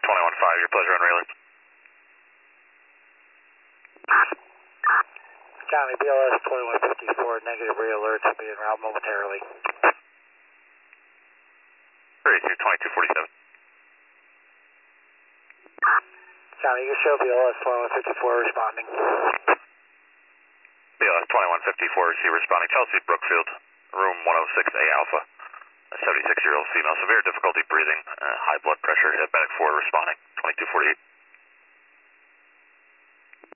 21-5, your pleasure on Raylan. County BLS 2154, negative re-alert to be en route momentarily. 32-2247. County, you show BLS 2154 responding. BLS 2154, receiver responding. Chelsea Brookfield, room 106A Alpha. A 76-year-old female, severe difficulty breathing, high blood pressure, diabetic 4 responding. 2248.